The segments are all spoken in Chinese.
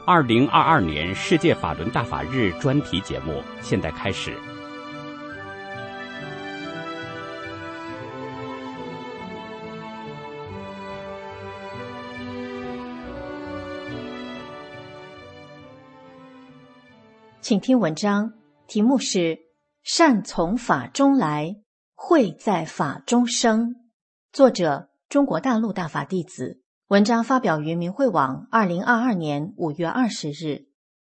2022年世界法轮大法日专题节目现在开始。 请听文章，题目是善从法中来，慧在法中生。作者中国大陆大法弟子。文章发表于明慧网2022年5月20日。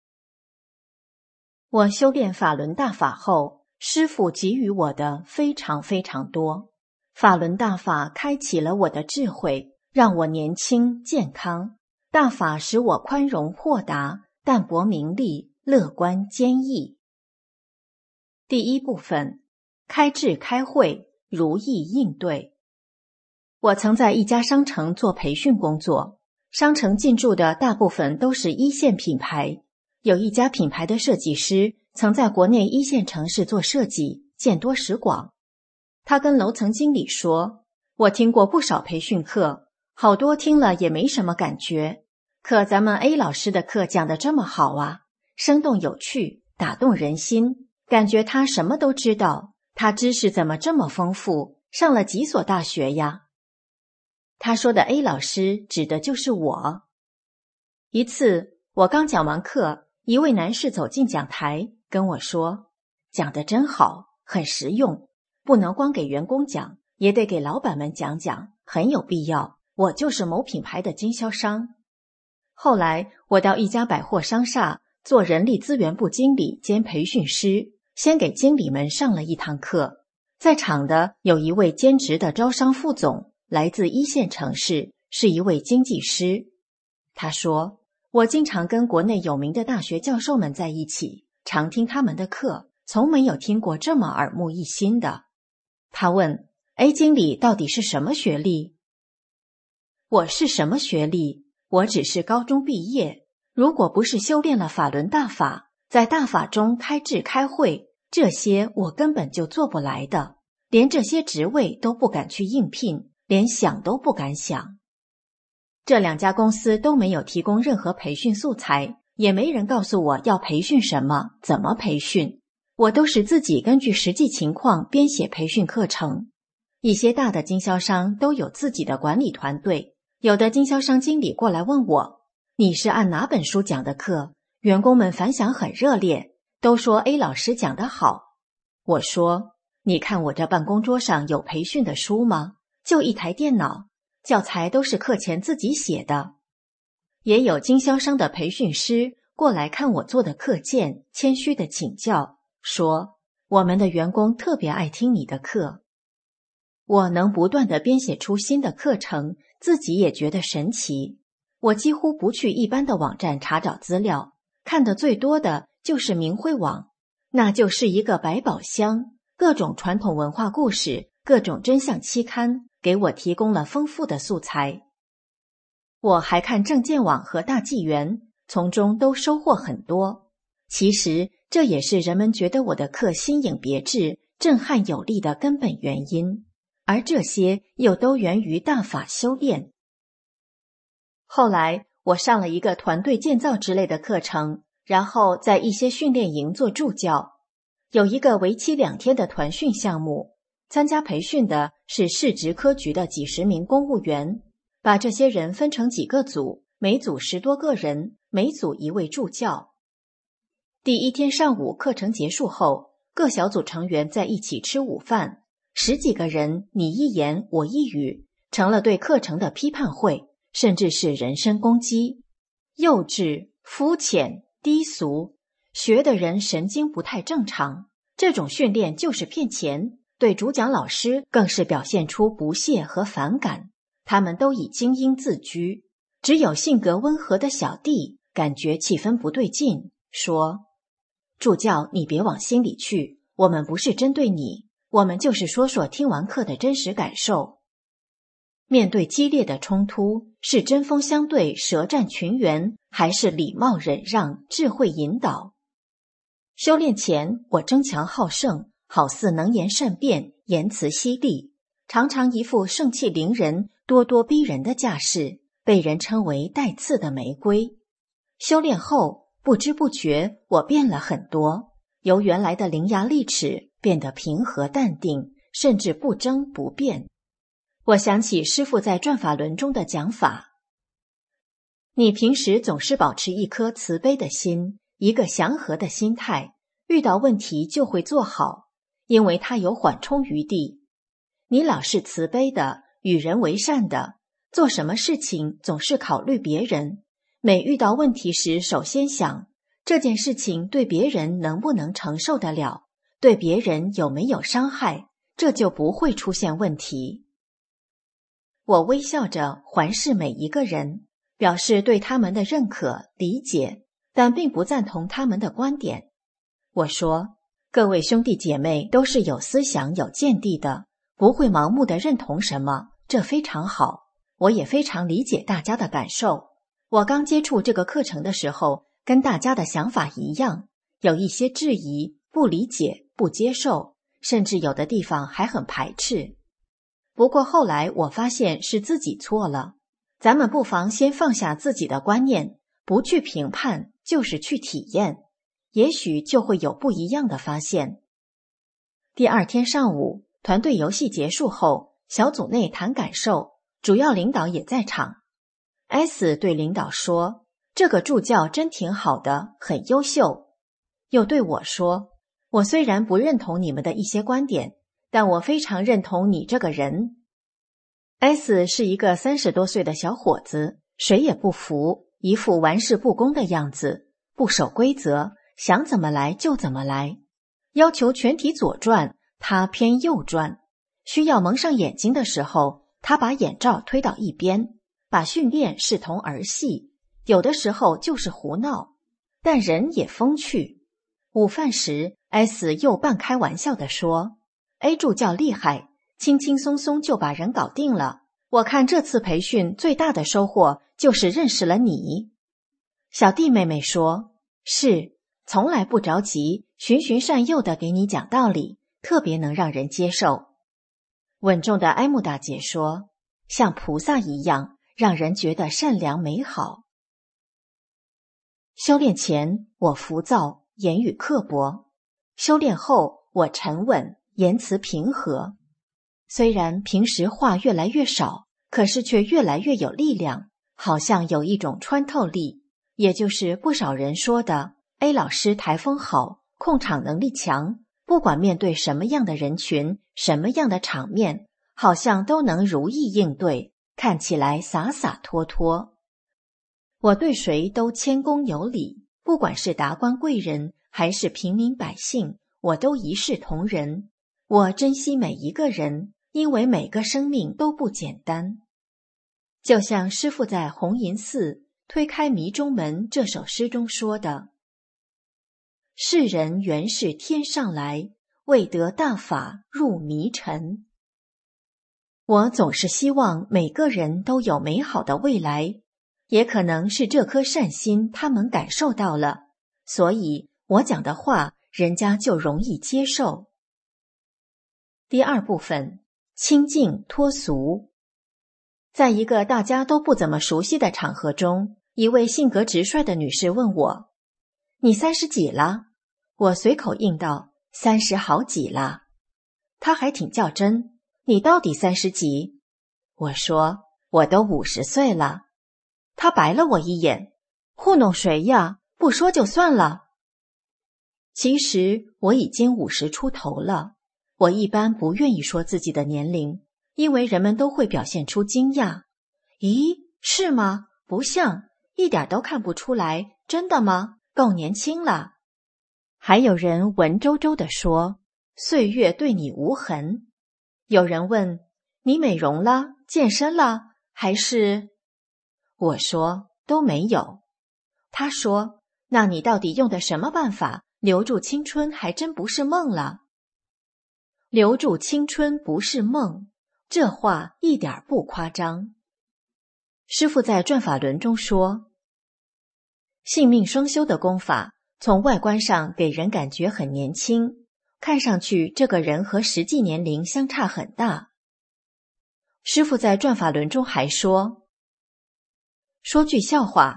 我修炼法轮大法后，师父给予我的非常非常多。法轮大法开启了我的智慧，让我年轻健康。大法使我宽容豁达，淡泊名利，乐观坚毅。第一部分，开智开慧，如意应对。我曾在一家商城做培训工作，商城进驻的大部分都是一线品牌。有一家品牌的设计师曾在国内一线城市做设计，见多识广。他跟楼层经理说，我听过不少培训课，好多听了也没什么感觉，可咱们 A 老师的课讲得这么好啊，生动有趣，打动人心，感觉他什么都知道，他知识怎么这么丰富，上了几所大学呀？他说的 A 老师指的就是我。一次我刚讲完课，一位男士走进讲台跟我说，讲得真好，很实用，不能光给员工讲，也得给老板们讲讲，很有必要，我就是某品牌的经销商。后来我到一家百货商厦做人力资源部经理兼培训师，先给经理们上了一堂课。在场的有一位兼职的招商副总，来自一线城市，是一位经济师。他说，我经常跟国内有名的大学教授们在一起，常听他们的课，从没有听过这么耳目一新的。他问 A 经理到底是什么学历？我是什么学历？我只是高中毕业，如果不是修炼了法轮大法，在大法中开智开慧，这些我根本就做不来的，连这些职位都不敢去应聘，连想都不敢想。这两家公司都没有提供任何培训素材，也没人告诉我要培训什么，怎么培训，我都是自己根据实际情况编写培训课程。一些大的经销商都有自己的管理团队，有的经销商经理过来问我，你是按哪本书讲的课？员工们反响很热烈，都说 A 老师讲得好。我说，你看我这办公桌上有培训的书吗？就一台电脑，教材都是课前自己写的。也有经销商的培训师过来看我做的课件，谦虚地请教，说我们的员工特别爱听你的课。我能不断地编写出新的课程，自己也觉得神奇。我几乎不去一般的网站查找资料，看的最多的就是明慧网，那就是一个百宝箱，各种传统文化故事，各种真相期刊，给我提供了丰富的素材。我还看证件网和大纪元，从中都收获很多。其实这也是人们觉得我的课新颖别致、震撼有力的根本原因，而这些又都源于大法修炼。后来我上了一个团队建造之类的课程，然后在一些训练营做助教。有一个为期2天的团训项目，参加培训的是市直科局的几十名公务员，把这些人分成几个组，每组10多个人，每组1位助教。第一天上午课程结束后，各小组成员在一起吃午饭，10几个人你一言我一语，成了对课程的批判会，甚至是人身攻击。幼稚、肤浅、低俗，学的人神经不太正常，这种训练就是骗钱，对主讲老师更是表现出不屑和反感。他们都以精英自居，只有性格温和的小弟感觉气氛不对劲，说，助教你别往心里去，我们不是针对你，我们就是说说听完课的真实感受。面对激烈的冲突，是针锋相对、舌战群员，还是礼貌忍让、智慧引导？修炼前，我争强好胜，好似能言善辩，言辞犀利，常常一副盛气凌人、咄咄逼人的架势，被人称为带刺的玫瑰。 修炼后，不知不觉我变了很多，由原来的伶牙俐齿变得平和淡定，甚至不争不辩。我想起师父在转法轮中的讲法：你平时总是保持一颗慈悲的心，一个祥和的心态，遇到问题就会做好，因为它有缓冲余地。你老是慈悲的，与人为善的，做什么事情总是考虑别人，每遇到问题时首先想这件事情对别人能不能承受得了，对别人有没有伤害，这就不会出现问题。我微笑着环视每一个人，表示对他们的认可、理解，但并不赞同他们的观点。我说，各位兄弟姐妹都是有思想、有见地的，不会盲目的认同什么，这非常好。我也非常理解大家的感受。我刚接触这个课程的时候，跟大家的想法一样，有一些质疑、不理解、不接受，甚至有的地方还很排斥。不过后来我发现是自己错了，咱们不妨先放下自己的观念，不去评判，就是去体验，也许就会有不一样的发现。第二天上午，团队游戏结束后，小组内谈感受，主要领导也在场。S 对领导说，这个助教真挺好的，很优秀。又对我说，我虽然不认同你们的一些观点，但我非常认同你这个人。S 是一个30多岁的小伙子，谁也不服，一副玩世不恭的样子，不守规则，想怎么来就怎么来，要求全体左转，他偏右转，需要蒙上眼睛的时候，他把眼罩推到一边，把训练视同儿戏，有的时候就是胡闹，但人也风趣。午饭时 S 又半开玩笑地说， A 助教厉害，轻轻松松就把人搞定了，我看这次培训最大的收获就是认识了你。小弟妹妹说，是，从来不着急，循循善诱地给你讲道理，特别能让人接受。稳重的埃木大姐说，像菩萨一样，让人觉得善良美好。修炼前我浮躁，言语刻薄，修炼后我沉稳，言辞平和。虽然平时话越来越少，可是却越来越有力量，好像有一种穿透力，也就是不少人说的 A 老师台风好，控场能力强，不管面对什么样的人群，什么样的场面，好像都能如意应对，看起来洒洒脱脱。我对谁都谦恭有礼，不管是达官贵人还是平民百姓，我都一视同仁。我珍惜每一个人，因为每个生命都不简单。就像师父在红银寺推开迷中门这首诗中说的，世人原是天上来，未得大法入迷尘。我总是希望每个人都有美好的未来，也可能是这颗善心他们感受到了，所以我讲的话人家就容易接受。第二部分，清净脱俗。在一个大家都不怎么熟悉的场合中，一位性格直率的女士问我，你30几了？我随口应道，30好几了。她还挺较真，你到底30几？我说，我都50岁了。她白了我一眼，糊弄谁呀？不说就算了。其实我已经50出头了。我一般不愿意说自己的年龄，因为人们都会表现出惊讶。咦，是吗？不像，一点都看不出来，真的吗？够年轻了。还有人文绉绉地说，岁月对你无痕。有人问，你美容了，健身了，还是？我说，都没有。他说，那你到底用的什么办法，留住青春还真不是梦了。留住青春不是梦，这话一点不夸张。师父在转法轮中说，性命双修的功法从外观上给人感觉很年轻，看上去这个人和实际年龄相差很大。师父在转法轮中还说，说句笑话，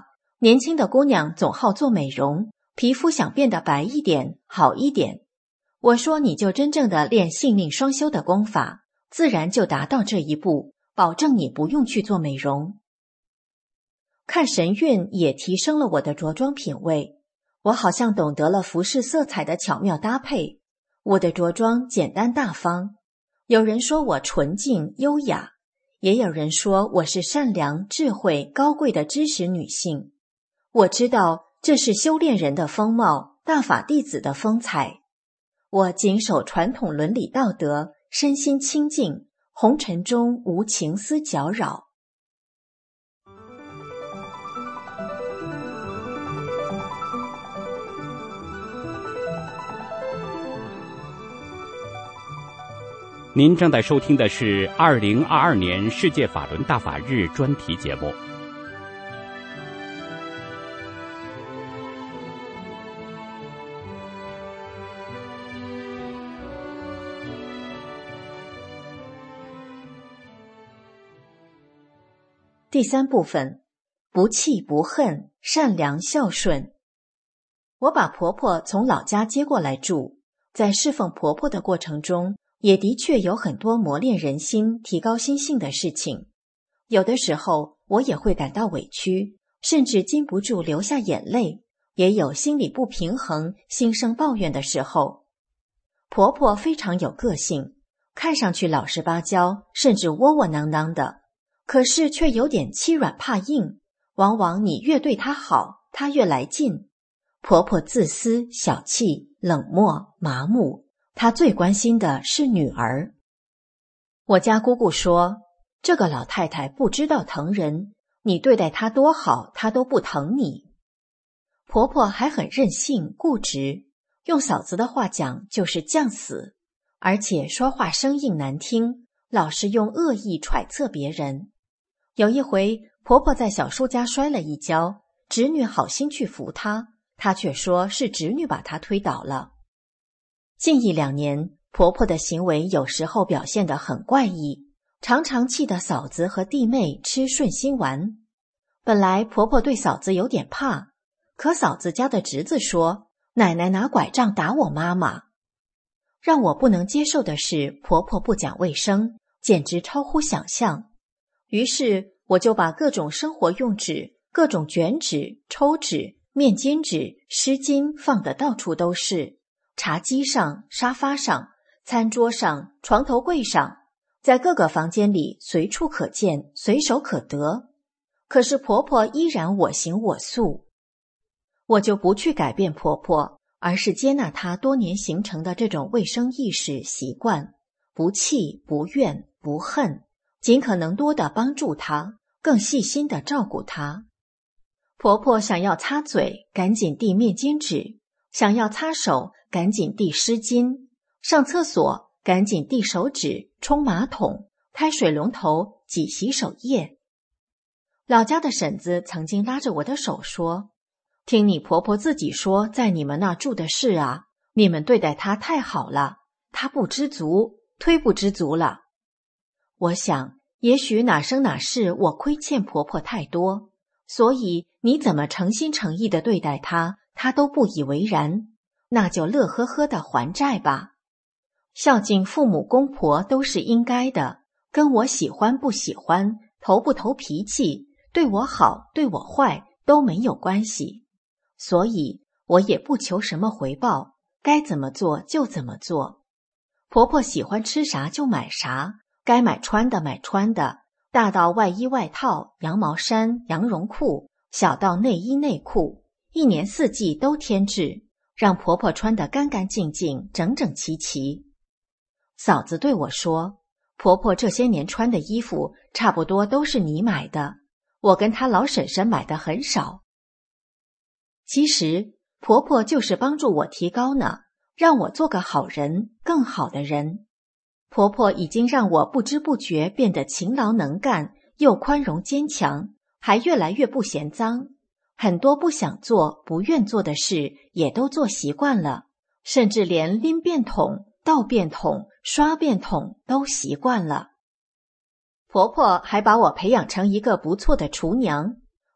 年轻的姑娘总好做美容，皮肤想变得白一点，好一点。我说你就真正的练性命双修的功法，自然就达到这一步，保证你不用去做美容。看神韵也提升了我的着装品味，我好像懂得了服饰色彩的巧妙搭配。我的着装简单大方，有人说我纯净优雅，也有人说我是善良、智慧、高贵的知识女性。我知道这是修炼人的风貌，大法弟子的风采。我谨守传统伦理道德，身心清净，红尘中无情丝搅扰。 您正在收听的是2022年世界法轮大法日专题节目。 第3部分，不气不恨，善良孝顺。我把婆婆从老家接过来住，在侍奉婆婆的过程中，也的确有很多磨练人心、提高心性的事情。有的时候我也会感到委屈，甚至禁不住流下眼泪，也有心理不平衡、心生抱怨的时候。婆婆非常有个性，看上去老实巴交，甚至窝窝囊囊的，可是却有点欺软怕硬，往往你越对她好，她越来劲。婆婆自私、小气、冷漠、麻木，她最关心的是女儿。我家姑姑说，这个老太太不知道疼人，你对待她多好，她都不疼你。婆婆还很任性固执，用嫂子的话讲就是犟死，而且说话生硬难听，老是用恶意揣测别人。有一回，婆婆在小叔家摔了一跤，侄女好心去扶她，她却说是侄女把她推倒了。近1-2年，婆婆的行为有时候表现得很怪异，常常气得嫂子和弟妹吃顺心丸。本来婆婆对嫂子有点怕，可嫂子家的侄子说，奶奶拿拐杖打我妈妈。让我不能接受的是，婆婆不讲卫生，简直超乎想象。于是我就把各种生活用纸、各种卷纸、抽纸、面巾纸、湿巾放得到处都是，茶几上、沙发上、餐桌上、床头柜上，在各个房间里随处可见，随手可得。可是婆婆依然我行我素。我就不去改变婆婆，而是接纳她多年形成的这种卫生意识习惯，不气不怨不恨，尽可能多地帮助她，更细心地照顾她。婆婆想要擦嘴，赶紧递面巾纸；想要擦手，赶紧递湿巾；上厕所，赶紧递手纸、冲马桶、开水龙头、挤洗手液。老家的婶子曾经拉着我的手说，听你婆婆自己说在你们那住的事啊，你们对待她太好了，她不知足，忒不知足了。我想也许哪生哪世我亏欠婆婆太多，所以你怎么诚心诚意地对待她，她都不以为然，那就乐呵呵地还债吧。孝敬父母公婆都是应该的，跟我喜欢不喜欢，投不投脾气，对我好对我坏都没有关系，所以我也不求什么回报，该怎么做就怎么做。婆婆喜欢吃啥就买啥，该买穿的买穿的，大到外衣外套、羊毛衫、羊绒裤，小到内衣内裤，一年四季都添置，让婆婆穿得干干净净、整整齐齐。嫂子对我说，婆婆这些年穿的衣服差不多都是你买的，我跟她老婶婶买的很少。其实婆婆就是帮助我提高呢，让我做个好人，更好的人。婆婆已经让我不知不觉变得勤劳能干，又宽容坚强，还越来越不嫌脏。很多不想做、不愿做的事也都做习惯了，甚至连拎便桶、倒便桶、刷便桶都习惯了。婆婆还把我培养成一个不错的厨娘，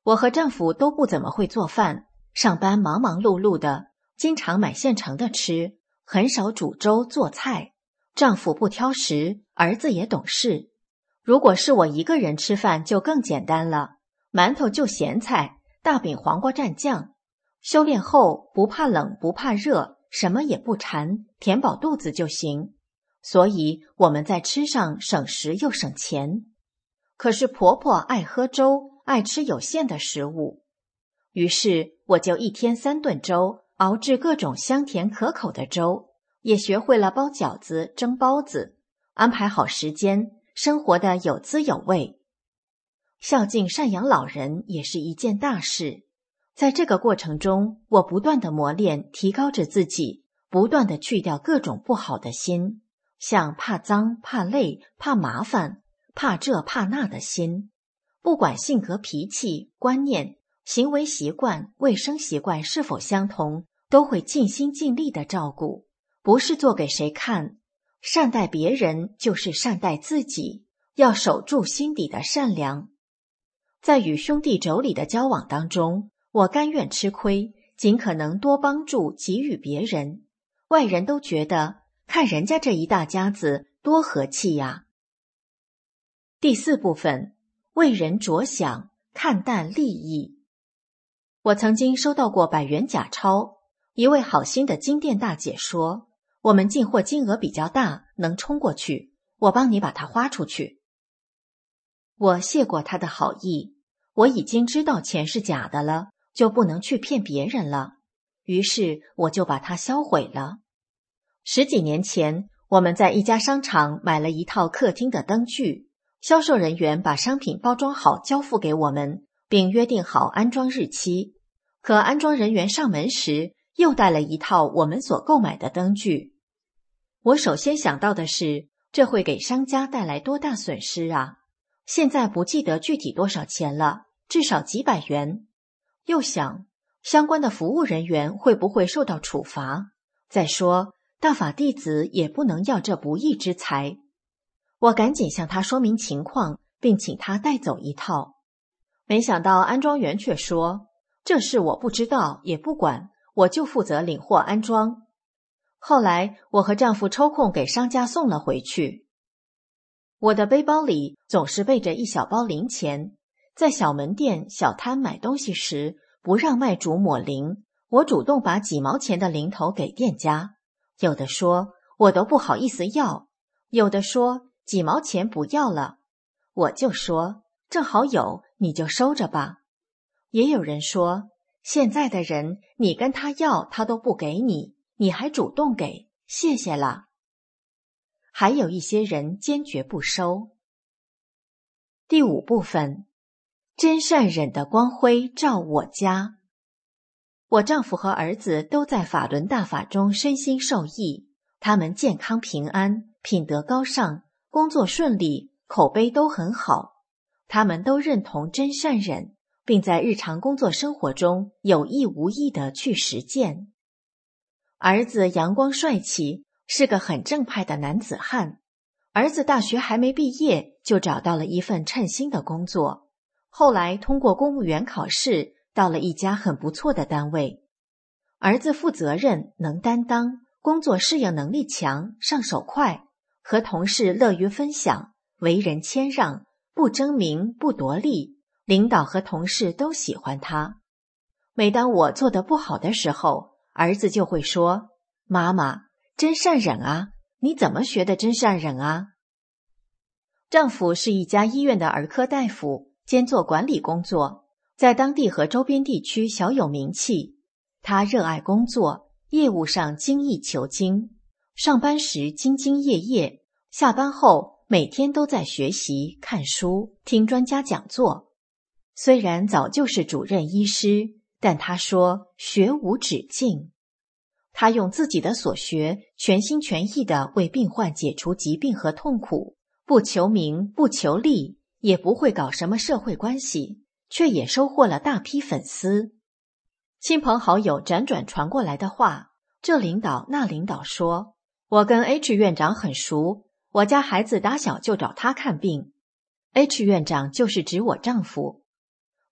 我和丈夫都不怎么会做饭，上班忙忙碌碌的，经常买现成的吃，很少煮粥做菜。丈夫不挑食，儿子也懂事。如果是我一个人吃饭就更简单了，馒头就咸菜，大饼黄瓜蘸酱。修炼后不怕冷不怕热，什么也不馋，填饱肚子就行。所以我们在吃上省时又省钱。可是婆婆爱喝粥，爱吃有馅的食物，于是我就一天3顿粥，熬制各种香甜可口的粥，也学会了包饺子、蒸包子，安排好时间，生活的有滋有味。孝敬赡养老人也是一件大事，在这个过程中，我不断的磨练，提高着自己，不断的去掉各种不好的心，像怕脏、怕累、怕麻烦、怕这怕那的心。不管性格、脾气、观念、行为习惯、卫生习惯是否相同，都会尽心尽力的照顾，不是做给谁看。善待别人就是善待自己，要守住心底的善良。在与兄弟妯娌的交往当中，我甘愿吃亏，尽可能多帮助给予别人。外人都觉得，看人家这一大家子多和气呀。第4部分，为人着想，看淡利益。我曾经收到过100元假钞，一位好心的金店大姐说，我们进货金额比较大，能冲过去，我帮你把它花出去。我谢过她的好意，我已经知道钱是假的了，就不能去骗别人了，于是我就把它销毁了。10几年前，我们在一家商场买了一套客厅的灯具，销售人员把商品包装好交付给我们，并约定好安装日期。可安装人员上门时，又带了一套我们所购买的灯具。我首先想到的是，这会给商家带来多大损失啊！现在不记得具体多少钱了，至少几百元。又想，相关的服务人员会不会受到处罚？再说，大法弟子也不能要这不义之财。我赶紧向他说明情况，并请他带走一套。没想到安装员却说，这事我不知道，也不管，我就负责领货安装。后来我和丈夫抽空给商家送了回去。我的背包里总是背着一小包零钱，在小门店、小摊买东西时，不让卖主抹零，我主动把几毛钱的零头给店家。有的说我都不好意思要，有的说几毛钱不要了，我就说正好有，你就收着吧。也有人说，现在的人你跟他要他都不给你，你还主动给，谢谢了。还有一些人坚决不收。第5部分，真善忍的光辉照我家。我丈夫和儿子都在法轮大法中身心受益，他们健康平安，品德高尚，工作顺利，口碑都很好。他们都认同真善忍，并在日常工作生活中有意无意地去实践。儿子阳光帅气，是个很正派的男子汉。儿子大学还没毕业，就找到了一份称心的工作，后来通过公务员考试，到了一家很不错的单位。儿子负责任，能担当，工作适应能力强，上手快，和同事乐于分享，为人谦让，不争名不夺利，领导和同事都喜欢他。每当我做得不好的时候，儿子就会说，妈妈，真善忍啊，你怎么学的真善忍啊？丈夫是一家医院的儿科大夫，兼做管理工作，在当地和周边地区小有名气。他热爱工作，业务上精益求精，上班时兢兢业业，下班后每天都在学习、看书、听专家讲座。虽然早就是主任医师，但他说学无止境。他用自己的所学，全心全意地为病患解除疾病和痛苦，不求名，不求利，也不会搞什么社会关系，却也收获了大批粉丝。亲朋好友辗转传过来的话，这领导那领导说，我跟 H 院长很熟，我家孩子打小就找他看病。H 院长就是指我丈夫。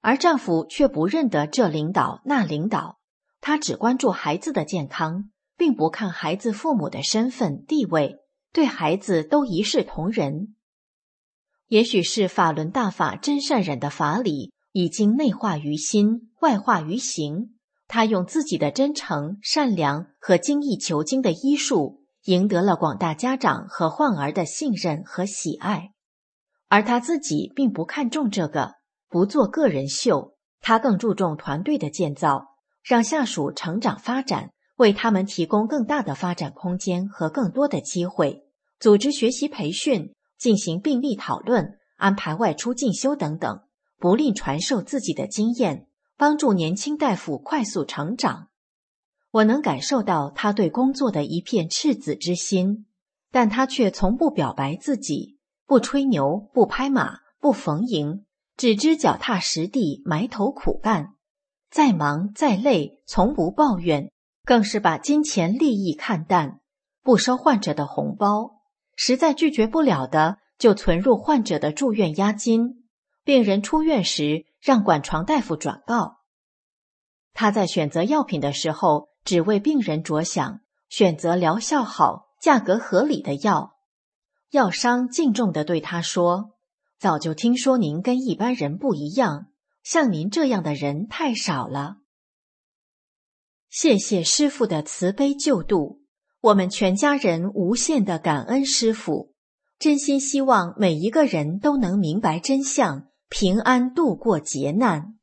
而丈夫却不认得这领导那领导，他只关注孩子的健康，并不看孩子父母的身份地位，对孩子都一视同仁。也许是法轮大法真善忍的法理已经内化于心，外化于行，他用自己的真诚、善良和精益求精的医术，赢得了广大家长和患儿的信任和喜爱。而他自己并不看重这个，不做个人秀，他更注重团队的建造，让下属成长发展，为他们提供更大的发展空间和更多的机会，组织学习培训，进行病例讨论，安排外出进修等等，不吝传授自己的经验，帮助年轻大夫快速成长。我能感受到他对工作的一片赤子之心，但他却从不表白自己，不吹牛，不拍马，不逢迎，只知脚踏实地，埋头苦干，再忙再累从不抱怨，更是把金钱利益看淡，不收患者的红包，实在拒绝不了的就存入患者的住院押金，病人出院时让管床大夫转告。他在选择药品的时候只为病人着想，选择疗效好、价格合理的药。药商敬重地对他说，早就听说您跟一般人不一样，像您这样的人太少了。谢谢师父的慈悲救度，我们全家人无限的感恩师父，真心希望每一个人都能明白真相，平安度过劫难。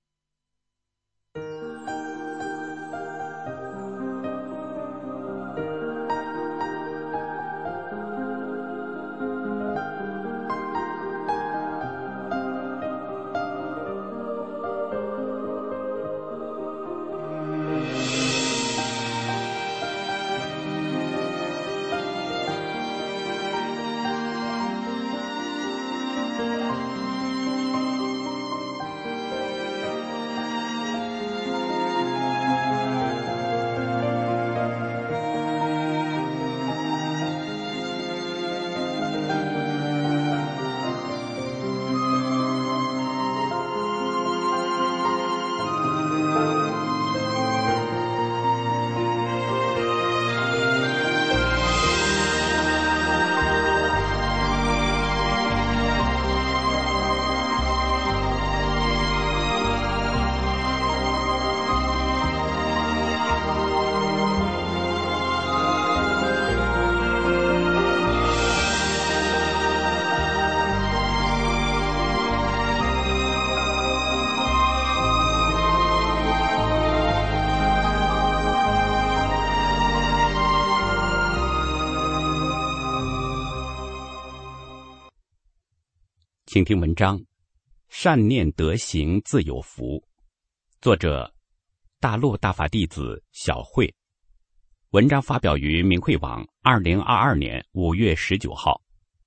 请听文章《善念德行自有福》，作者大陆大法弟子小慧。文章发表于明慧网2022年5月19号。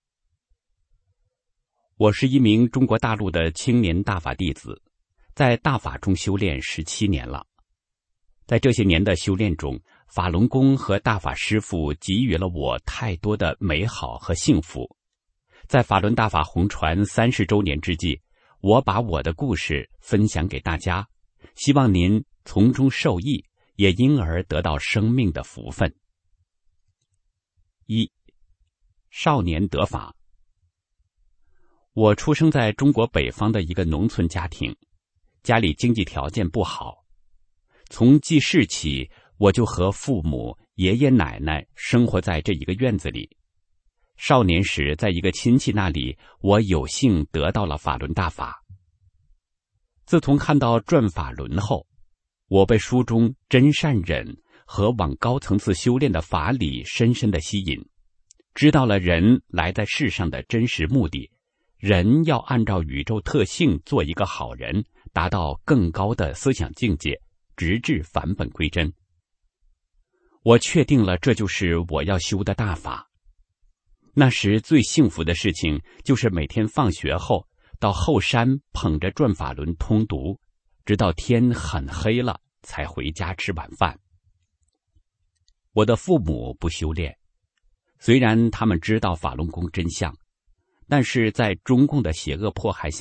我是一名中国大陆的青年大法弟子，在大法中修炼17年了。在这些年的修炼中，法轮功和大法师父给予了我太多的美好和幸福。在法轮大法红传30周年之际，我把我的故事分享给大家，希望您从中受益，也因而得到生命的福分。1. 少年得法。我出生在中国北方的一个农村家庭，家里经济条件不好。从记事起，我就和父母、爷爷奶奶生活在这一个院子里。少年时，在一个亲戚那里，我有幸得到了法轮大法。自从看到转法轮后，我被书中真善忍和往高层次修炼的法理深深的吸引，知道了人来在世上的真实目的，人要按照宇宙特性做一个好人，达到更高的思想境界，直至返本归真。我确定了这就是我要修的大法。那时最幸福的事情就是每天放学后到后山捧着转法轮通读，直到天很黑了才回家吃晚饭。我的父母不修炼，虽然他们知道法轮功真相，但是在中共的邪恶迫害下，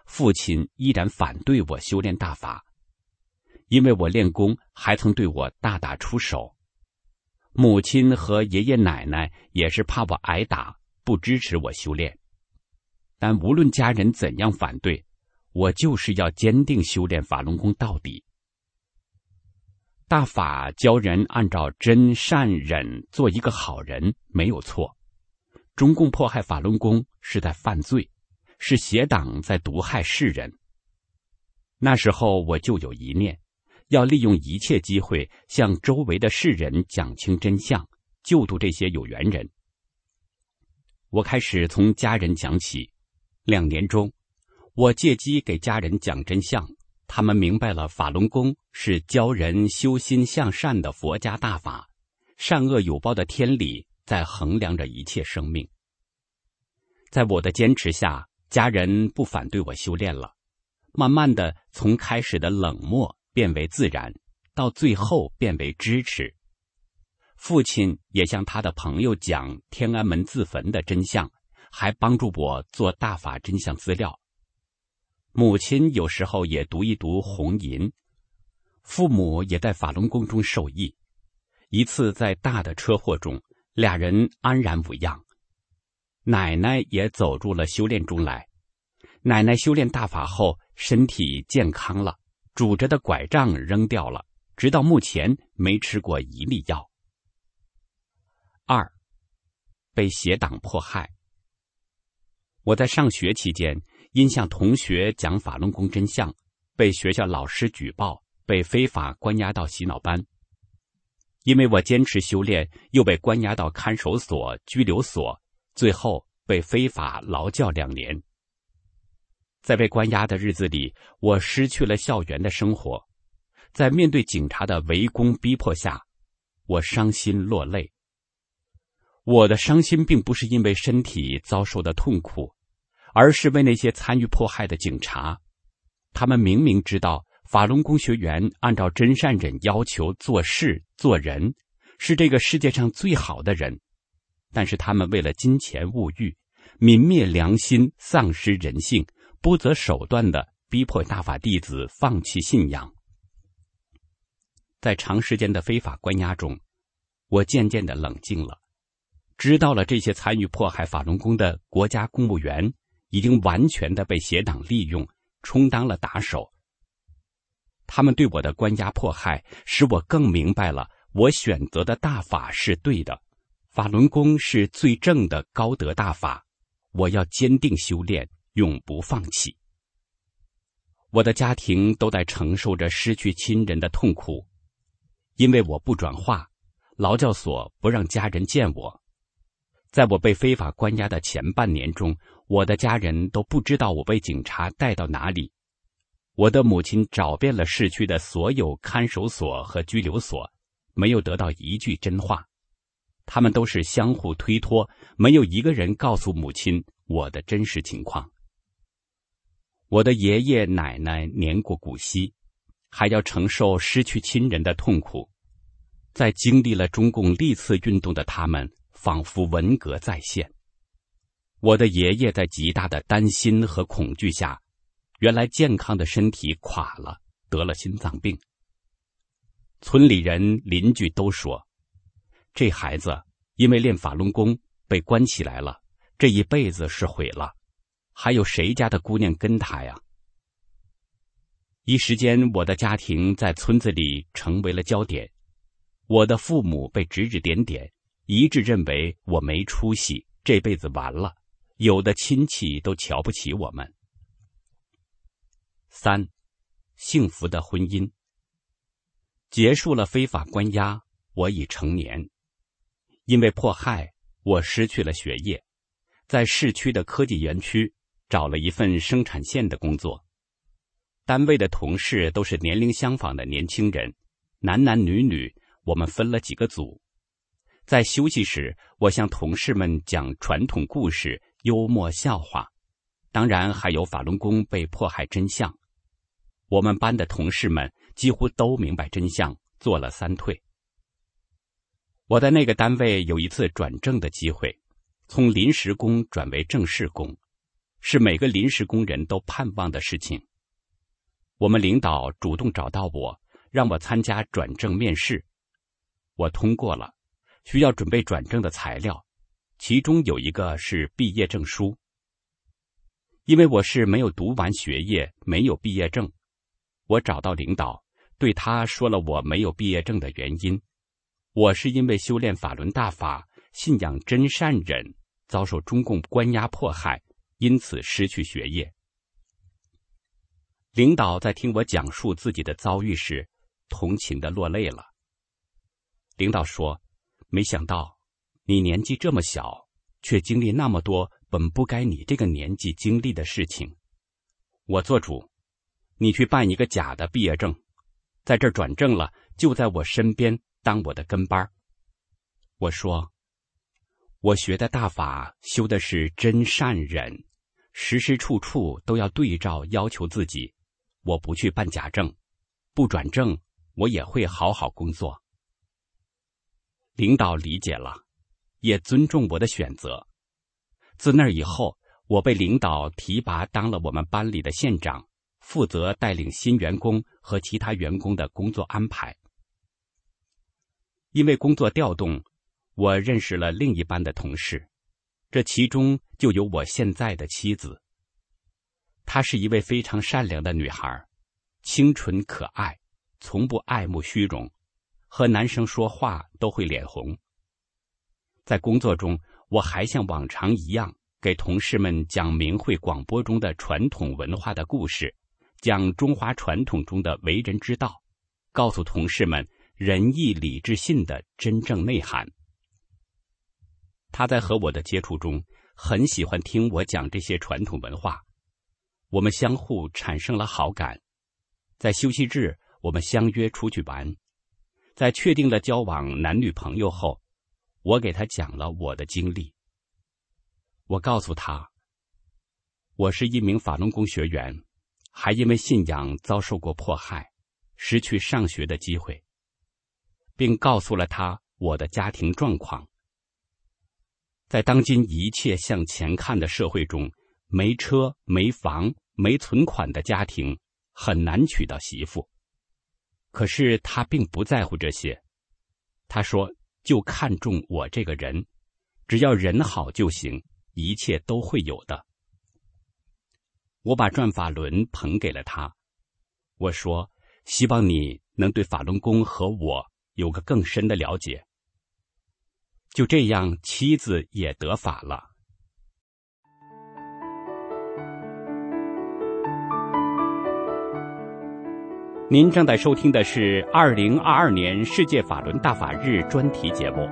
父亲依然反对我修炼大法，因为我练功还曾对我大打出手。母亲和爷爷奶奶也是怕我挨打，不支持我修炼。但无论家人怎样反对，我就是要坚定修炼法轮功到底。大法教人按照真善忍做一个好人，没有错。中共迫害法轮功是在犯罪，是邪党在毒害世人。那时候我就有一念，要利用一切机会向周围的世人讲清真相，救度这些有缘人。我开始从家人讲起，2年中，我借机给家人讲真相，他们明白了法轮功是教人修心向善的佛家大法，善恶有报的天理在衡量着一切生命。在我的坚持下，家人不反对我修炼了，慢慢的从开始的冷漠变为自然，到最后变为支持。父亲也向他的朋友讲天安门自焚的真相，还帮助我做大法真相资料。母亲有时候也读一读红银，父母也在法轮功中受益。一次在大的车祸中，2人安然无恙。奶奶也走入了修炼中来。奶奶修炼大法后，身体健康了，拄着的拐杖扔掉了，直到目前没吃过一粒药。2. 被邪党迫害。我在上学期间，因向同学讲法轮功真相，被学校老师举报，被非法关押到洗脑班。因为我坚持修炼，又被关押到看守所、拘留所，最后被非法劳教2年。在被关押的日子里，我失去了校园的生活。在面对警察的围攻逼迫下，我伤心落泪。我的伤心并不是因为身体遭受的痛苦，而是为那些参与迫害的警察。他们明明知道法轮功学员按照真善忍要求做事做人，是这个世界上最好的人，但是他们为了金钱物欲，泯灭良心，丧失人性，不择手段地逼迫大法弟子放弃信仰。在长时间的非法关押中，我渐渐地冷静了，知道了这些参与迫害法轮功的国家公务员已经完全地被邪党利用，充当了打手。他们对我的关押迫害，使我更明白了我选择的大法是对的，法轮功是最正的高德大法，我要坚定修炼，永不放弃。我的家庭都在承受着失去亲人的痛苦，因为我不转化，劳教所不让家人见我。在我被非法关押的前半年中，我的家人都不知道我被警察带到哪里。我的母亲找遍了市区的所有看守所和拘留所，没有得到一句真话。他们都是相互推脱，没有一个人告诉母亲我的真实情况。我的爷爷奶奶年过古稀，还要承受失去亲人的痛苦。在经历了中共历次运动的他们，仿佛文革再现。我的爷爷在极大的担心和恐惧下，原来健康的身体垮了，得了心脏病。村里人邻居都说，这孩子因为练法轮功被关起来了，这一辈子是毁了，还有谁家的姑娘跟他呀？一时间，我的家庭在村子里成为了焦点。我的父母被指指点点，一致认为我没出息，这辈子完了，有的亲戚都瞧不起我们。3. 幸福的婚姻。结束了非法关押，我已成年。因为迫害，我失去了学业，在市区的科技园区找了一份生产线的工作。单位的同事都是年龄相仿的年轻人，男男女女，我们分了几个组。在休息时，我向同事们讲传统故事、幽默笑话，当然还有法轮功被迫害真相。我们班的同事们几乎都明白真相，做了3退。我在那个单位有一次转正的机会，从临时工转为正式工， 是每个临时工人都盼望的事情。我们领导主动找到我，让我参加转正面试。我通过了，需要准备转正的材料，其中有一个是毕业证书。因为我是没有读完学业，没有毕业证，我找到领导，对他说了我没有毕业证的原因。我是因为修炼法轮大法，信仰真善忍，遭受中共关押迫害，因此失去学业。领导在听我讲述自己的遭遇时，同情地落泪了。领导说，没想到你年纪这么小，却经历那么多本不该你这个年纪经历的事情。我做主，你去办一个假的毕业证，在这儿转正了，就在我身边当我的跟班。我说，我学的大法修的是真善忍，时时处处都要对照要求自己，我不去办假证，不转正，我也会好好工作。领导理解了，也尊重我的选择。自那以后，我被领导提拔当了我们班里的县长，负责带领新员工和其他员工的工作安排。因为工作调动，我认识了另一班的同事，这其中就有我现在的妻子。她是一位非常善良的女孩，清纯可爱，从不爱慕虚荣，和男生说话都会脸红。在工作中，我还像往常一样给同事们讲明慧广播中的传统文化的故事，讲中华传统中的为人之道，告诉同事们仁义礼智信的真正内涵。他在和我的接触中，很喜欢听我讲这些传统文化，我们相互产生了好感。在休息日，我们相约出去玩。在确定了交往男女朋友后，我给他讲了我的经历。我告诉他，我是一名法轮功学员，还因为信仰遭受过迫害，失去上学的机会，并告诉了他我的家庭状况。在当今一切向前看的社会中，没车、没房、没存款的家庭很难娶到媳妇。可是他并不在乎这些，他说就看重我这个人，只要人好就行，一切都会有的。我把转法轮捧给了他，我说希望你能对法轮功和我有个更深的了解。就这样，妻子也得法了。您正在收听的是2022年世界法轮大法日专题节目。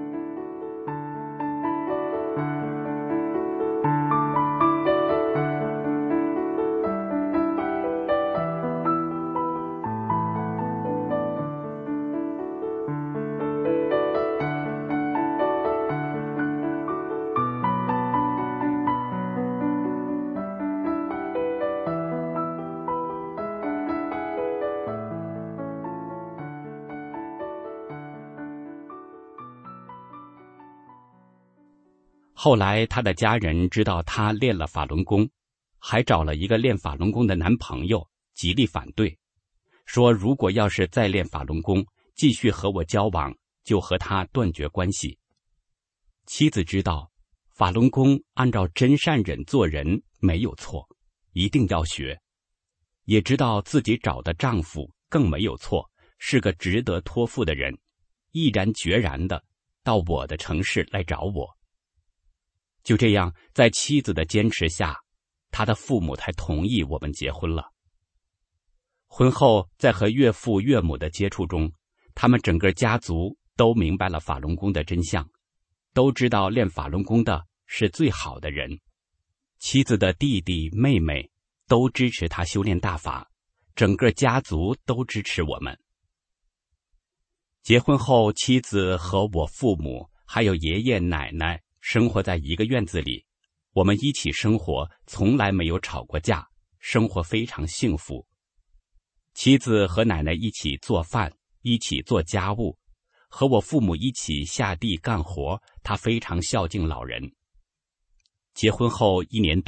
后来他的家人知道他练了法轮功，还找了一个练法轮功的男朋友，极力反对，说如果要是再练法轮功，继续和我交往，就和他断绝关系。妻子知道法轮功按照真善忍做人没有错，一定要学，也知道自己找的丈夫更没有错，是个值得托付的人，毅然决然的到我的城市来找我。就这样，在妻子的坚持下，他的父母才同意我们结婚了。婚后，在和岳父岳母的接触中，他们整个家族都明白了法轮功的真相，都知道练法轮功的是最好的人。妻子的弟弟妹妹都支持他修炼大法，整个家族都支持我们。结婚后，妻子和我父母还有爷爷奶奶生活在一个院子里，我们一起生活，从来没有吵过架，生活非常幸福。妻子和奶奶一起做饭，一起做家务，和我父母一起下地干活，她非常孝敬老人。结婚后1年多，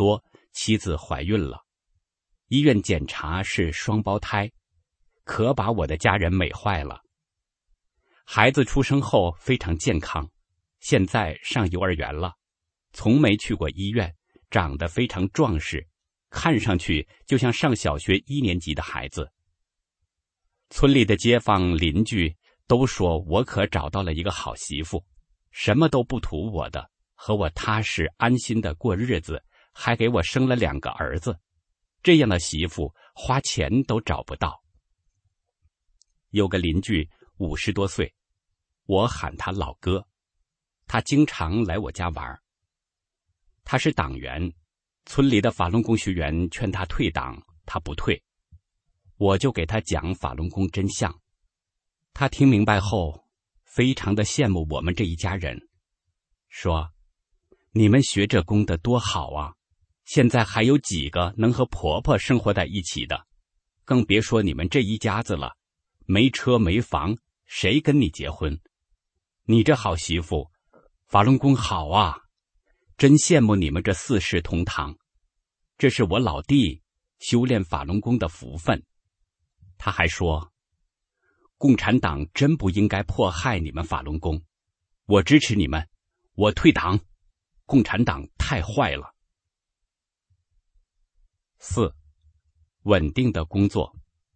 妻子怀孕了，医院检查是双胞胎，可把我的家人美坏了。孩子出生后非常健康，现在上幼儿园了，从没去过医院，长得非常壮实，看上去就像上小学1年级的孩子。村里的街坊邻居都说我可找到了一个好媳妇，什么都不图我的，和我踏实安心的过日子，还给我生了2个儿子。这样的媳妇花钱都找不到。有个邻居50多岁，我喊他老哥，他经常来我家玩。他是党员，村里的法轮功学员劝他退党，他不退。我就给他讲法轮功真相，他听明白后非常的羡慕我们这一家人，说你们学这功的多好啊，现在还有几个能和婆婆生活在一起的，更别说你们这一家子了，没车没房，谁跟你结婚？你这好媳妇，法轮功好啊，真羡慕你们这4世同堂，这是我老弟修炼法轮功的福分。他还说，共产党真不应该迫害你们法轮功，我支持你们，我退党，共产党太坏了。4. 稳定的工作。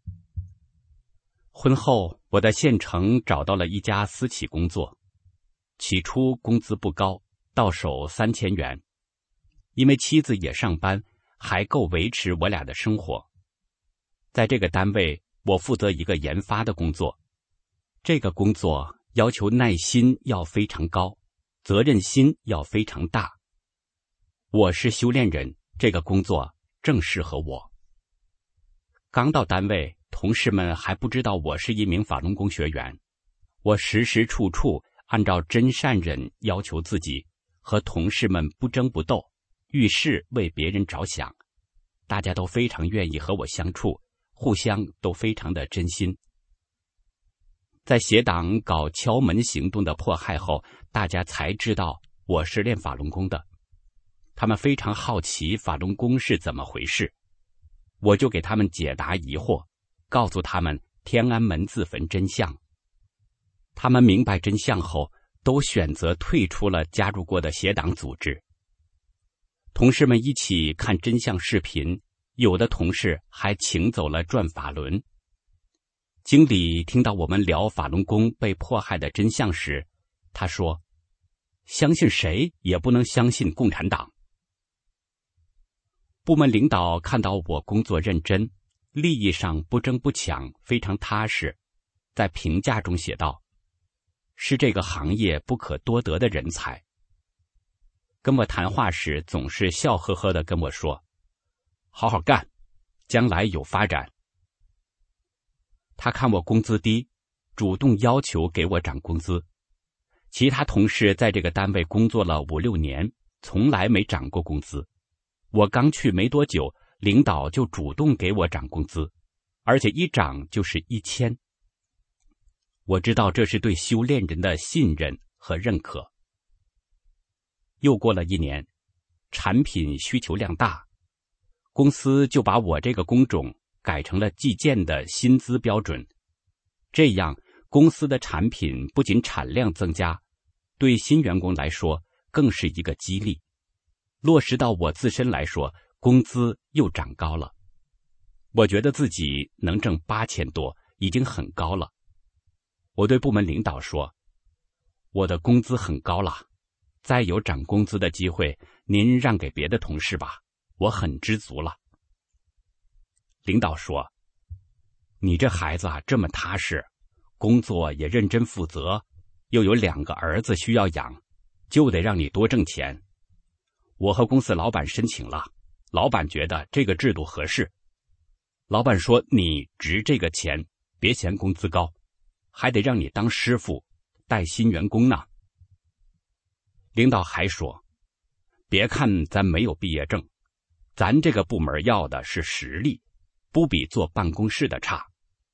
婚后，我在县城找到了一家私企工作，起初工资不高，到手3000元，因为妻子也上班，还够维持我俩的生活。在这个单位，我负责一个研发的工作，这个工作要求耐心要非常高，责任心要非常大。我是修炼人，这个工作正适合我。刚到单位，同事们还不知道我是一名法轮功学员，我时时处处按照真善忍要求自己，和同事们不争不斗，遇事为别人着想，大家都非常愿意和我相处，互相都非常的真心。在邪党搞敲门行动的迫害后，大家才知道我是练法轮功的，他们非常好奇法轮功是怎么回事，我就给他们解答疑惑，告诉他们天安门自焚真相。他们明白真相后，都选择退出了加入过的邪党组织。同事们一起看真相视频，有的同事还请走了转法轮。经理听到我们聊法轮功被迫害的真相时，他说，相信谁也不能相信共产党。部门领导看到我工作认真，利益上不争不抢，非常踏实，在评价中写道，是这个行业不可多得的人才。跟我谈话时总是笑呵呵地跟我说，好好干，将来有发展。他看我工资低，主动要求给我涨工资。其他同事在这个单位工作了5、6年，从来没涨过工资。我刚去没多久，领导就主动给我涨工资，而且一涨就是1000。我知道这是对修炼人的信任和认可。又过了1年，产品需求量大，公司就把我这个工种改成了计件的薪资标准。这样，公司的产品不仅产量增加，对新员工来说更是一个激励。落实到我自身来说，工资又涨高了。我觉得自己能挣8000多，已经很高了。我对部门领导说，我的工资很高了，再有涨工资的机会，您让给别的同事吧，我很知足了。领导说，你这孩子啊，这么踏实，工作也认真负责，又有2个儿子需要养，就得让你多挣钱。我和公司老板申请了，老板觉得这个制度合适。老板说，你值这个钱，别嫌工资高，还得让你当师傅，带新员工呢。领导还说，别看咱没有毕业证，咱这个部门要的是实力，不比坐办公室的差。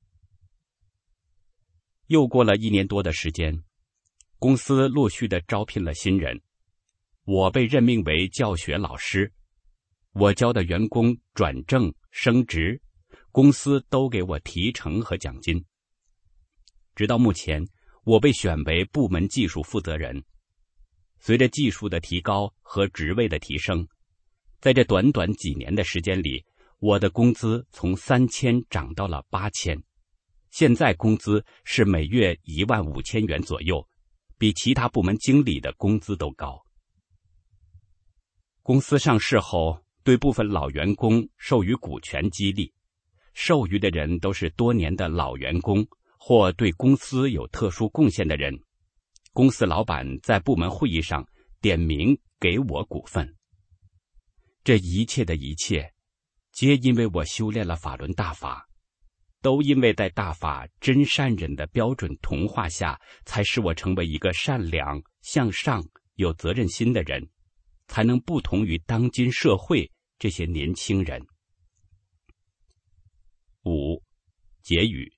又过了1年多的时间，公司陆续的招聘了新人，我被任命为教学老师。 我教的员工转正升职，公司都给我提成和奖金。直到目前，我被选为部门技术负责人。随着技术的提高和职位的提升，在这短短几年的时间里，我的工资从3000涨到了8000，现在工资是每月15000元左右，比其他部门经理的工资都高。公司上市后，对部分老员工授予股权激励，授予的人都是多年的老员工或对公司有特殊贡献的人。公司老板在部门会议上点名给我股份。这一切的一切，皆因为我修炼了法轮大法，都因为在大法真善忍的标准同化下，才使我成为一个善良、向上、有责任心的人，才能不同于当今社会这些年轻人。5. 结语。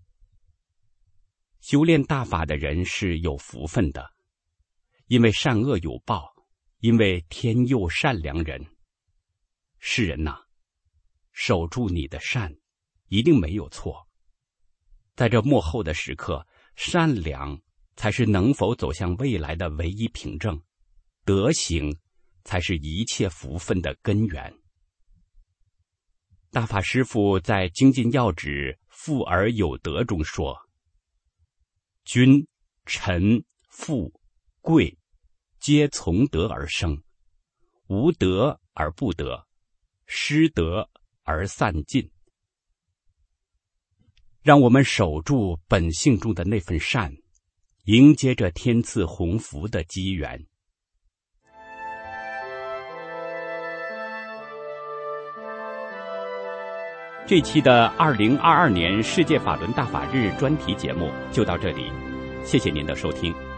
修炼大法的人是有福分的，因为善恶有报，因为天佑善良人。世人呐，守住你的善，一定没有错。在这末后的时刻，善良才是能否走向未来的唯一凭证，德行才是一切福分的根源。大法师父在《精进要旨富而有德》中说，君、臣、富、贵，皆从德而生，无德而不得，失德而散尽。让我们守住本性中的那份善，迎接着天赐鸿福的机缘。这期的2022年世界法轮大法日专题节目就到这里，谢谢您的收听。